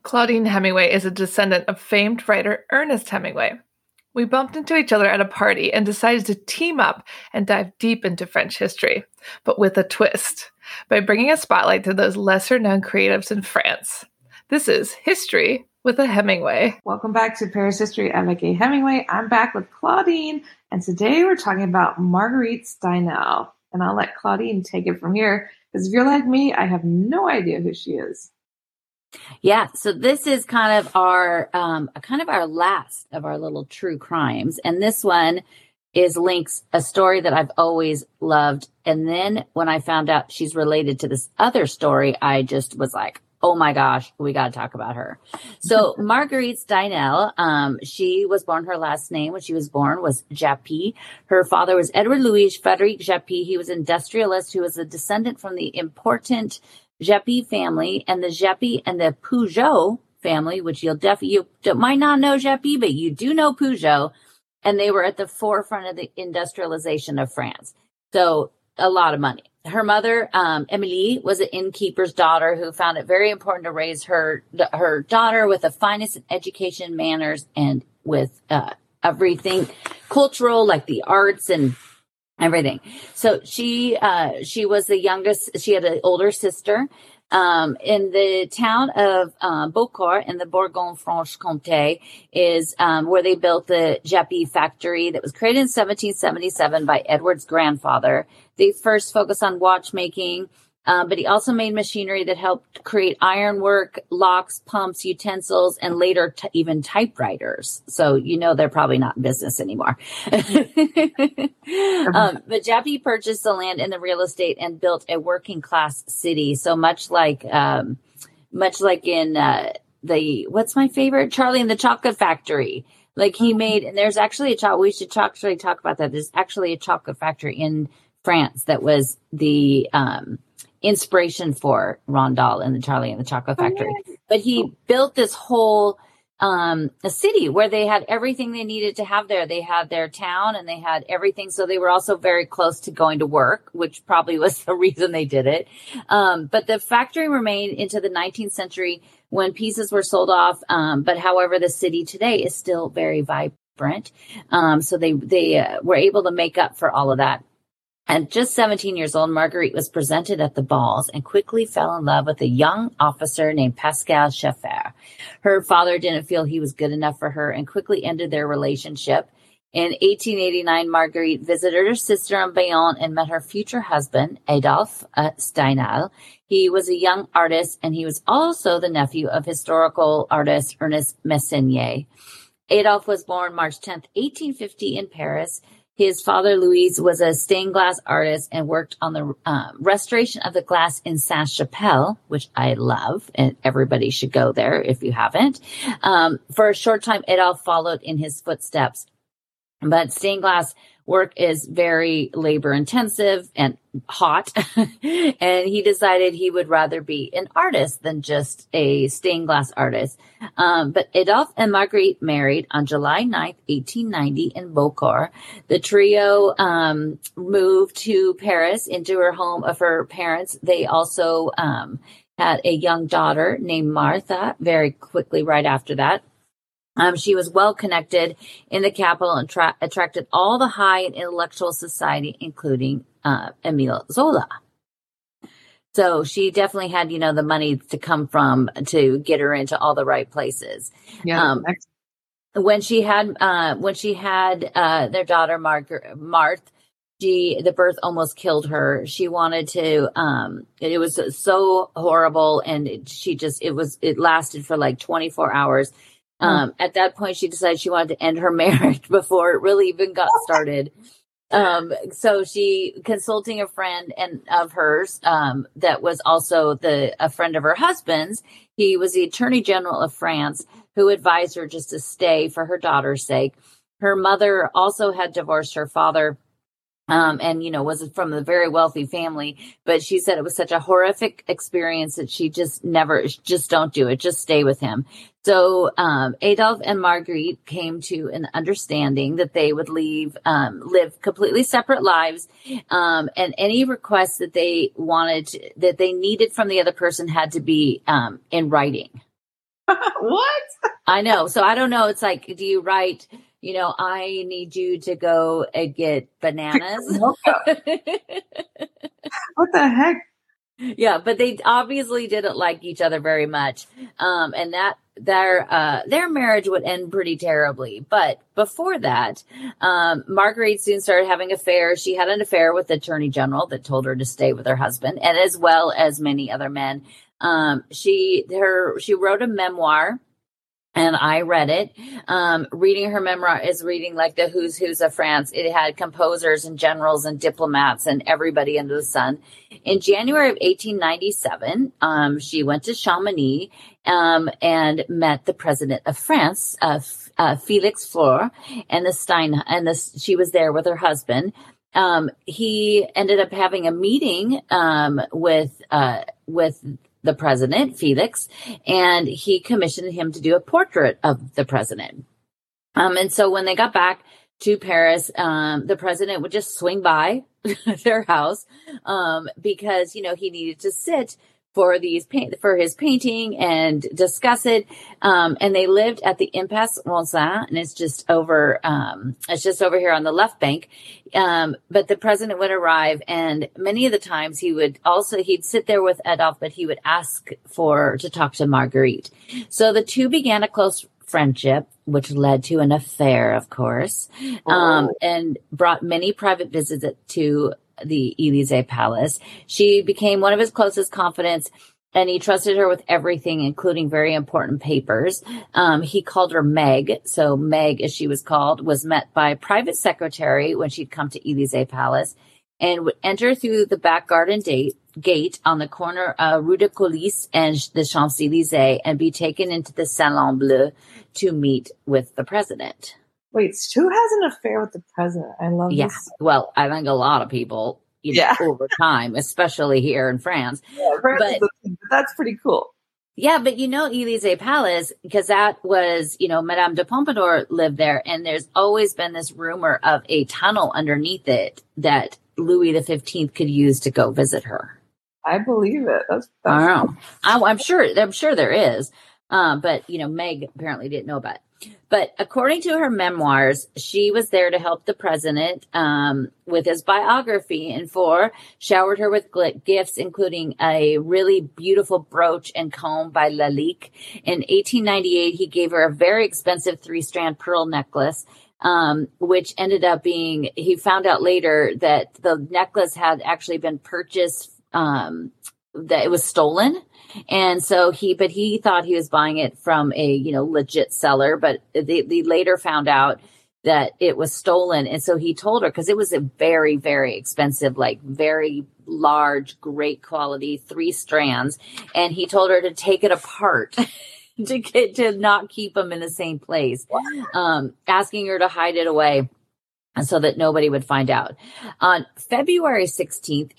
Claudine Hemingway is a descendant of famed writer Ernest Hemingway. We bumped into each other at a party and decided to team up and dive deep into French history, but with a twist, by bringing a spotlight to those lesser-known creatives in France. This is History with a Hemingway. Welcome back to Paris History. I'm Vicky Hemingway. I'm back with Claudine, and today we're talking about Marguerite Steinel. And I'll let Claudine take it from here, because if you're like me, I have no idea who she is. Yeah, so this is kind of our last of our little true crimes, and this one links a story that I've always loved. And then when I found out she's related to this other story, I just was like, oh my gosh, we got to talk about her. So Marguerite Steinel, she was born, her last name when she was born was Japy. Her father was Edward Louis Frederic Japy. He was an industrialist who was a descendant from the important Japy family, and the Japy and the Peugeot family, which you might not know Japy, but you do know Peugeot, and they were at the forefront of the industrialization of France. So a lot of money. Her mother, Emilie, was an innkeeper's daughter who found it very important to raise her daughter with the finest in education, manners, and with everything cultural, like the arts and everything. So she was the youngest. She had an older sister. In the town of Beaucourt in the Bourgogne-Franche-Comté is where they built the Japy factory that was created in 1777 by Edward's grandfather. They first focused on watchmaking, but he also made machinery that helped create ironwork, locks, pumps, utensils, and later even typewriters. So they're probably not in business anymore. But Japy purchased the land and the real estate and built a working class city. So much like in what's my favorite, Charlie and the Chocolate Factory. Like he made, and there's actually we should actually talk about that. There's actually a chocolate factory in France that was the inspiration for Roald Dahl and the Charlie and the Chocolate Factory. But he built this whole a city where they had everything they needed to have there. They had their town and they had everything. So they were also very close to going to work, which probably was the reason they did it. But the factory remained into the 19th century when pieces were sold off. But however, the city today is still very vibrant. So they were able to make up for all of that. At just 17 years old, Marguerite was presented at the balls and quickly fell in love with a young officer named Pascal Scheffer. Her father didn't feel he was good enough for her and quickly ended their relationship. In 1889, Marguerite visited her sister in Bayonne and met her future husband, Adolphe Steinel. He was a young artist, and he was also the nephew of historical artist Ernest Messenier. Adolphe was born March 10th, 1850 in Paris. His father, Louis, was a stained glass artist and worked on the restoration of the glass in Sainte-Chapelle, which I love, and everybody should go there if you haven't. For a short time, Adolphe followed in his footsteps. But stained glass work is very labor intensive and hot. And he decided he would rather be an artist than just a stained glass artist. But Adolphe and Marguerite married on July 9th, 1890 in Beaucourt. The trio moved to Paris into her home of her parents. They also had a young daughter named Martha very quickly right after that. She was well connected in the capital and attracted all the high and intellectual society, including Émile Zola. So she definitely had, the money to come from to get her into all the right places. Yeah. When she had their daughter Marthe, the birth almost killed her. She wanted to. It was so horrible, and it lasted for like 24 hours. At that point, she decided she wanted to end her marriage before it really even got started. So she, consulting a friend of hers, that was also a friend of her husband's, he was the Attorney General of France, who advised her just to stay for her daughter's sake. Her mother also had divorced her father, and was from a very wealthy family, but she said it was such a horrific experience that she just don't do it. Just stay with him. So, Adolphe and Marguerite came to an understanding that they would live completely separate lives. And any requests that they needed from the other person had to be, in writing. What? I know. So I don't know. It's like, do you write, I need you to go and get bananas? What the heck? Yeah, but they obviously didn't like each other very much. And that their marriage would end pretty terribly. But before that, Marguerite soon started having affairs. She had an affair with the attorney general that told her to stay with her husband, and as well as many other men. She wrote a memoir. And I read it. Reading her memoir is reading like the who's of France. It had composers and generals and diplomats and everybody under the sun. In January of 1897, she went to Chamonix and met the president of France, Felix Faure, and she was there with her husband. He ended up having a meeting with the president, Felix, and he commissioned him to do a portrait of the president. And so when they got back to Paris, the president would just swing by their house, because, he needed to sit for his painting and discuss it. And they lived at the Impasse Ronsin, and it's just over here on the left bank. But the president would arrive, and many of the times he'd sit there with Adolphe, but he would ask to talk to Marguerite. So the two began a close friendship, which led to an affair, of course, and brought many private visits to the Élysée Palace. She became one of his closest confidants, and he trusted her with everything, including very important papers. He called her Meg. So Meg, as she was called, was met by a private secretary when she'd come to Élysée Palace, and would enter through the back garden gate on the corner of Rue de Colis and the Champs-Élysées, and be taken into the Salon Bleu to meet with the president. Wait, who has an affair with the president? I love this. Yeah, well, I think a lot of people, over time, especially here in France. Yeah, but that's pretty cool. Yeah, but Élysée Palace, because that was, Madame de Pompadour lived there, and there's always been this rumor of a tunnel underneath it that Louis XV could use to go visit her. I believe it. That's I don't know. I'm sure there is. But Meg apparently didn't know about it. But according to her memoirs, she was there to help the president with his biography, and Faure showered her with gifts, including a really beautiful brooch and comb by Lalique. In 1898, he gave her a very expensive 3-strand pearl necklace, which ended up being, he found out later that the necklace had actually been purchased, that it was stolen. And so he thought he was buying it from a, legit seller, but they later found out that it was stolen. And so he told her, because it was a very, very expensive, like very large, great quality 3 strands. And he told her to take it apart to not keep them in the same place, asking her to hide it away, and so that nobody would find out. On February 16th,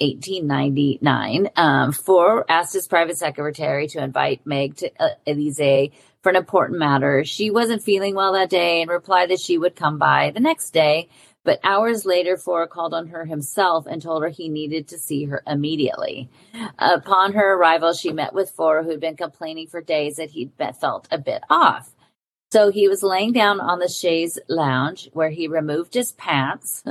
1899, Faure asked his private secretary to invite Meg to Élysée for an important matter. She wasn't feeling well that day and replied that she would come by the next day. But hours later, Faure called on her himself and told her he needed to see her immediately. Upon her arrival, she met with Faure, who'd been complaining for days that he'd felt a bit off. So he was laying down on the chaise lounge where he removed his pants.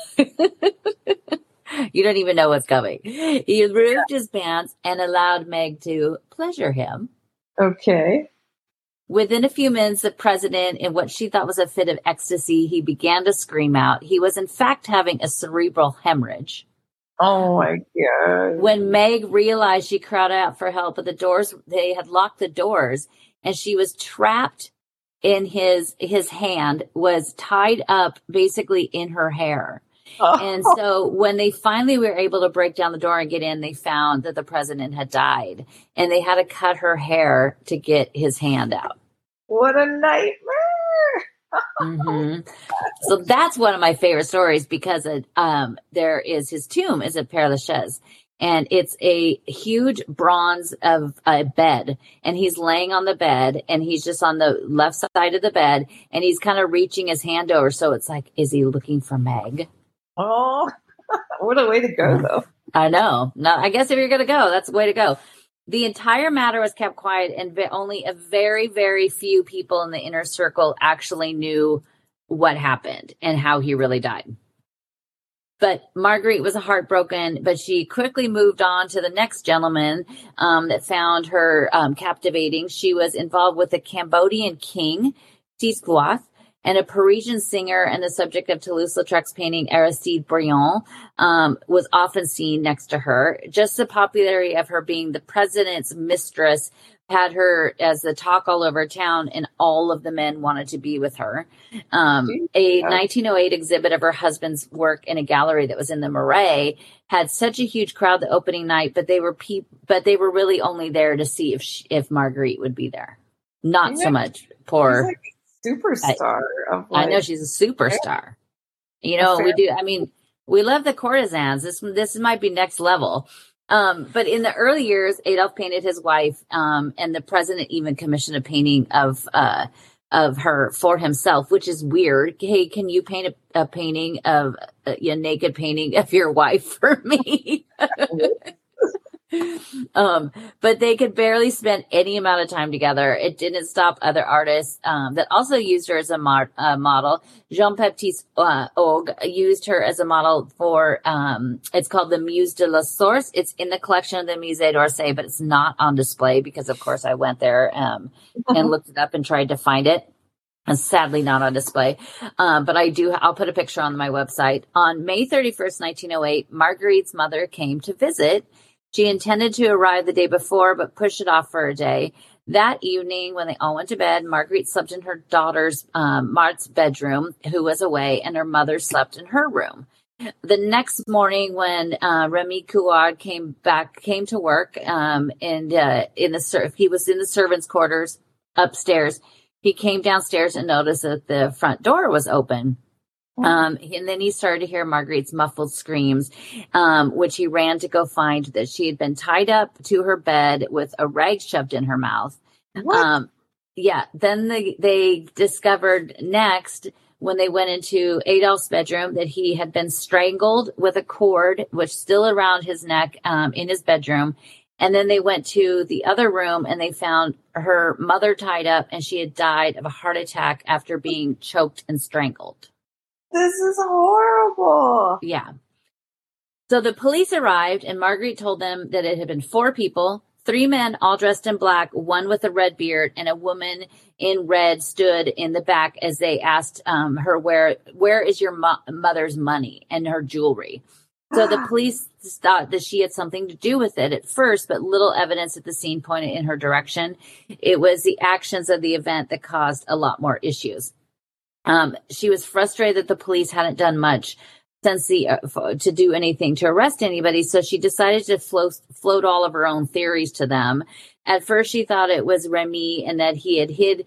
You don't even know what's coming. He removed his pants and allowed Meg to pleasure him. Okay. Within a few minutes, the president, in what she thought was a fit of ecstasy, he began to scream out. He was, in fact, having a cerebral hemorrhage. Oh, my God. When Meg realized, she cried out for help, but they had locked the doors, and she was trapped in his hand, was tied up basically in her hair. Oh. And so when they finally were able to break down the door and get in, they found that the president had died, and they had to cut her hair to get his hand out. What a nightmare. Mm-hmm. So that's one of my favorite stories, because there is his tomb is at Père Lachaise. And it's a huge bronze of a bed, and he's laying on the bed, and he's just on the left side of the bed, and he's kind of reaching his hand over. So it's like, is he looking for Meg? Oh, what a way to go, though. I know. No, I guess if you're going to go, that's the way to go. The entire matter was kept quiet, and only a very, very few people in the inner circle actually knew what happened and how he really died. But Marguerite was heartbroken, but she quickly moved on to the next gentleman that found her captivating. She was involved with a Cambodian king, Tisquoth, and a Parisian singer, and the subject of Toulouse-Lautrec's painting Aristide Briand was often seen next to her. Just the popularity of her being the president's mistress had her as the talk all over town, and all of the men wanted to be with her. A 1908 exhibit of her husband's work in a gallery that was in the Marais had such a huge crowd the opening night, but they were really only there to see if Marguerite would be there. Not so much poor superstar. I know she's a superstar. You know, we do. I mean, we love the courtesans. This might be next level. But in the early years, Adolf painted his wife, and the president even commissioned a painting of her for himself, which is weird. Hey, can you paint a painting of a naked painting of your wife for me? But they could barely spend any amount of time together. It didn't stop other artists that also used her as a model. Jean-Baptiste Auge used her as a model for, it's called the Muse de la Source. It's in the collection of the Musée d'Orsay, but it's not on display because, of course, I went there and looked it up and tried to find it. And sadly not on display. But I'll put a picture on my website. On May 31st, 1908, Marguerite's mother came to visit. She intended to arrive the day before, but pushed it off for a day. That evening, when they all went to bed, Marguerite slept in her daughter's, Mart's bedroom, who was away, and her mother slept in her room. The next morning, when Remy Couard came to work, and he was in the servants' quarters upstairs. He came downstairs and noticed that the front door was open. And then he started to hear Marguerite's muffled screams, which he ran to go find that she had been tied up to her bed with a rag shoved in her mouth. What? Then they discovered next, when they went into Adolph's bedroom, that he had been strangled with a cord, which still around his neck, in his bedroom. And then they went to the other room and they found her mother tied up, and she had died of a heart attack after being choked and strangled. This is horrible. Yeah. So the police arrived, and Marguerite told them that it had been 4 people, 3 men all dressed in black, one with a red beard, and a woman in red stood in the back as they asked her, where is your mother's money and her jewelry? So the police thought that she had something to do with it at first, but little evidence at the scene pointed in her direction. It was the actions of the event that caused a lot more issues. She was frustrated that the police hadn't done much since to do anything to arrest anybody. So she decided to float all of her own theories to them. At first, she thought it was Remy, and that he had hid,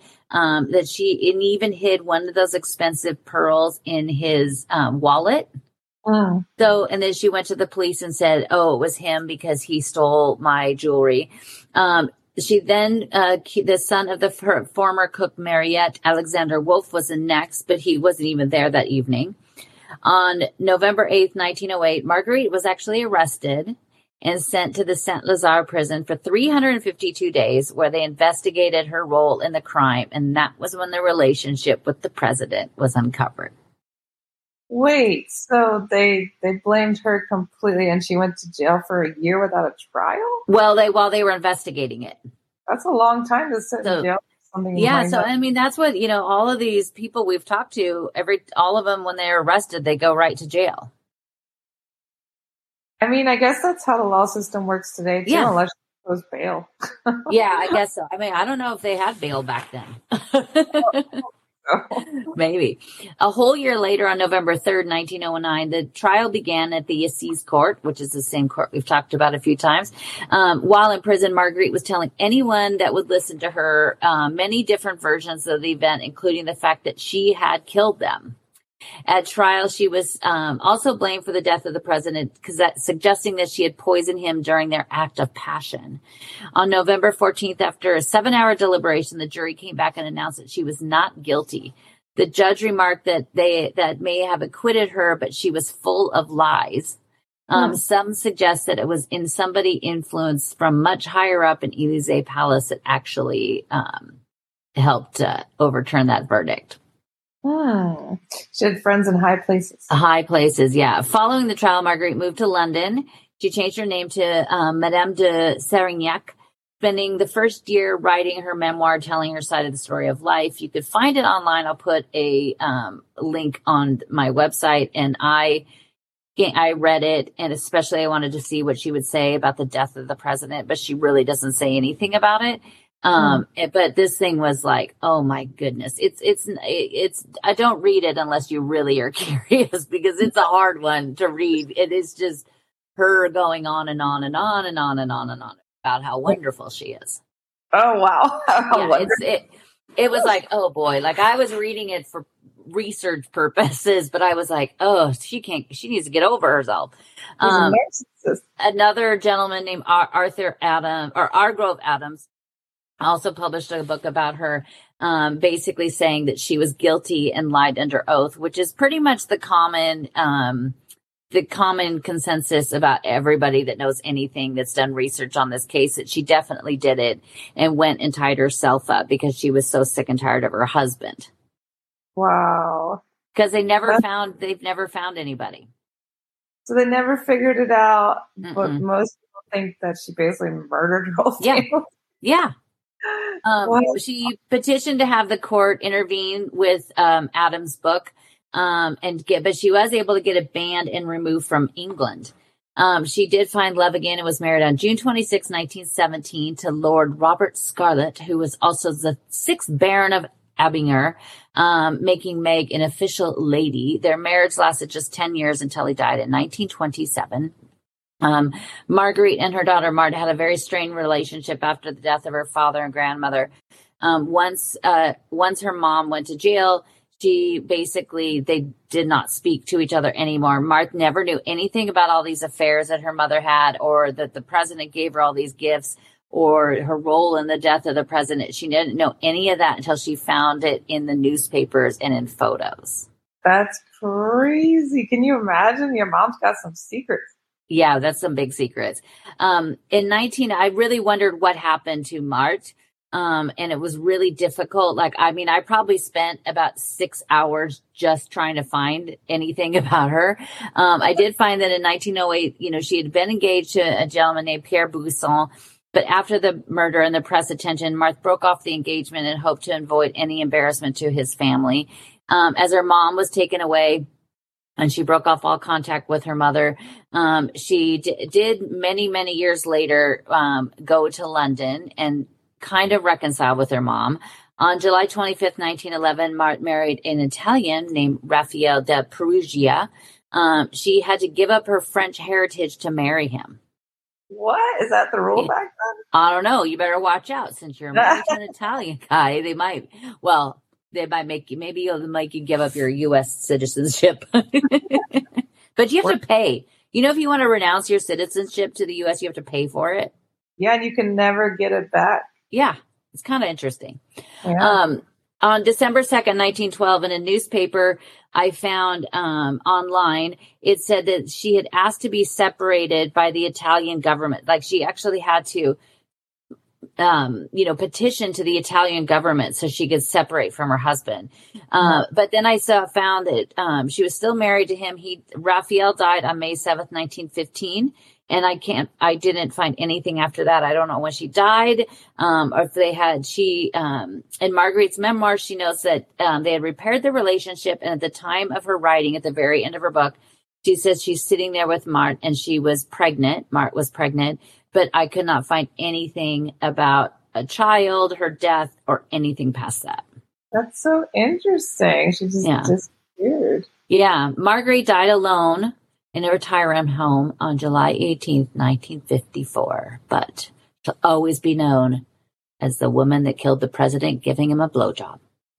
even hid one of those expensive pearls in his wallet. So, and then she went to the police and said, "Oh, it was him because he stole my jewelry." She then, the son of the former cook Mariette, Alexander Wolf, was the next, but he wasn't even there that evening. On November 8th, 1908, Marguerite was actually arrested and sent to the Saint-Lazare prison for 352 days, where they investigated her role in the crime. And that was when the relationship with the president was uncovered. Wait, so they blamed her completely, and she went to jail for a year without a trial? Well, while they were investigating it. That's a long time to sit in jail. I mean, that's what, all of these people we've talked to, all of them, when they're arrested, they go right to jail. I mean, I guess that's how the law system works today, too, unless it goes bail. Yeah, I guess so. I mean, I don't know if they had bail back then. Maybe. A whole year later, on November 3rd, 1909, the trial began at the Assize Court, which is the same court we've talked about a few times. While in prison, Marguerite was telling anyone that would listen to her many different versions of the event, including the fact that she had killed them. At trial, she was also blamed for the death of the president, suggesting that she had poisoned him during their act of passion. On November 14th, after a 7-hour deliberation, the jury came back and announced that she was not guilty. The judge remarked that may have acquitted her, but she was full of lies. Some suggest that it was in somebody influenced from much higher up in Elysee Palace that actually helped overturn that verdict. She had friends in high places. High places, yeah. Following the trial, Marguerite moved to London. She changed her name to Madame de Serignac, spending the first year writing her memoir, telling her side of the story of life. You could find it online. I'll put a link on my website, and I read it, and especially I wanted to see what she would say about the death of the president, but she really doesn't say anything about it. But this thing was like, oh my goodness. It's, I don't read it unless you really are curious, because it's a hard one to read. It is just her going on and on and on and on and on and on about how wonderful she is. Oh, wow. Yeah, it was like, oh boy, like I was reading it for research purposes, but I was like, oh, she needs to get over herself. Another gentleman named Argrove Adams also published a book about her, basically saying that she was guilty and lied under oath, which is pretty much the common consensus about everybody that knows anything that's done research on this case, that she definitely did it and went and tied herself up because she was so sick and tired of her husband. Wow. Because they've never found anybody. So they never figured it out, but most people think that she basically murdered her whole family. Yeah. She petitioned to have the court intervene with Adams' book, but she was able to get it banned and removed from England. She did find love again and was married on June 26, 1917 to Lord Robert Scarlett, who was also the 6th Baron of Abinger, making Meg an official lady. Their marriage lasted just 10 years until he died in 1927. Marguerite and her daughter Marthe had a very strained relationship after the death of her father and grandmother. Once her mom went to jail, they did not speak to each other anymore. Marthe never knew anything about all these affairs that her mother had, or that the president gave her all these gifts, or her role in the death of the president. She didn't know any of that until she found it in the newspapers and in photos. That's crazy. Can you imagine? Your mom's got some secrets. Yeah, that's some big secrets. I really wondered what happened to Marthe. And it was really difficult. I probably spent about 6 hours just trying to find anything about her. I did find that in 1908, she had been engaged to a gentleman named Pierre Buisson, but after the murder and the press attention, Marthe broke off the engagement and hoped to avoid any embarrassment to his family. As her mom was taken away, and she broke off all contact with her mother. She did many, many years later go to London and kind of reconcile with her mom. On July 25th, 1911, Marthe married an Italian named Raphael de Perugia. She had to give up her French heritage to marry him. What? Is that the rule back then? I don't know. You better watch out, since you're married to an Italian guy. They might make you give up your U.S. citizenship. But you have to pay. If you want to renounce your citizenship to the U.S., you have to pay for it. Yeah, and you can never get it back. Yeah, it's kind of interesting. Yeah. On December 2nd, 1912, in a newspaper I found online, it said that she had asked to be separated by the Italian government. Like, she actually had to petition to the Italian government so she could separate from her husband. But then I found that she was still married to him. Raphael died on May 7th, 1915. And I didn't find anything after that. I don't know when she died, or if in Marguerite's memoir, she notes that they had repaired the relationship. And at the time of her writing, at the very end of her book, she says she's sitting there with Marthe and she was pregnant. Marthe was pregnant, but I could not find anything about a child, her death, or anything past that. That's so interesting. She just disappeared. Yeah. Marguerite died alone in a retirement home on July 18th, 1954, but she'll always be known as the woman that killed the president, giving him a blowjob.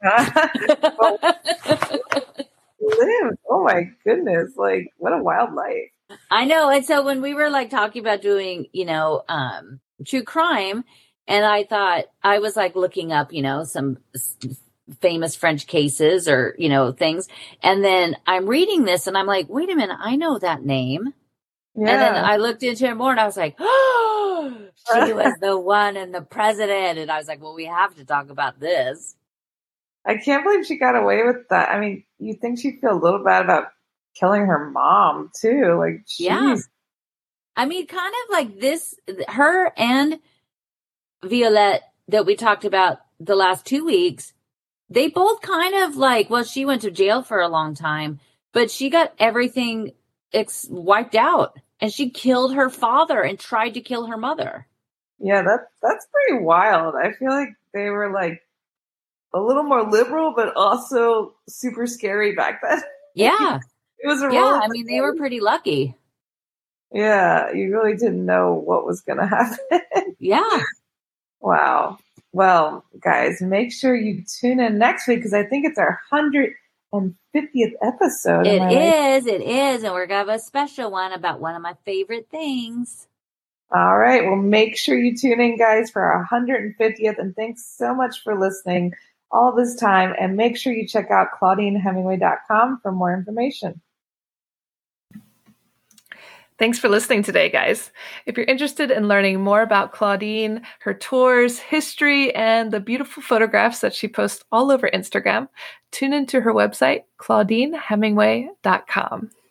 Oh my goodness. Like, what a wild life. I know. And so when we were talking about doing, true crime, and I thought, I was looking up, some famous French cases or, things. And then I'm reading this and I'm like, wait a minute, I know that name. Yeah. And then I looked into it more and I was like, oh, she was the one and the president. And I was like, well, we have to talk about this. I can't believe she got away with that. I mean, you think she'd feel a little bad about killing her mom too. Like, geez. Yeah. I mean, kind of like this, her and Violette that we talked about the last 2 weeks, they both kind of like, well, she went to jail for a long time, but she got everything wiped out. And she killed her father and tried to kill her mother. Yeah, that's pretty wild. I feel like they were like a little more liberal, but also super scary back then. Yeah. It was a I mean, they were pretty lucky. Yeah, you really didn't know what was going to happen. Yeah. Wow. Well, guys, make sure you tune in next week because I think it's our 150th episode. It is. And we're going to have a special one about one of my favorite things. All right. Well, make sure you tune in, guys, for our 150th. And thanks so much for listening all this time. And make sure you check out ClaudineHemingway.com for more information. Thanks for listening today, guys. If you're interested in learning more about Claudine, her tours, history, and the beautiful photographs that she posts all over Instagram, tune into her website, ClaudineHemingway.com.